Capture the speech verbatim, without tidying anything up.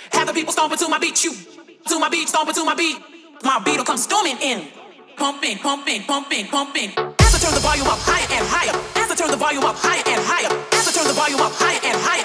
Have the people stomping to my beat, you to my beat, stomping to my beat. My beat will come storming in, pumping, pumping, pumping, pumping. As I turn the volume up higher and higher. As I turn the volume up higher and higher. As I turn the volume up higher and higher.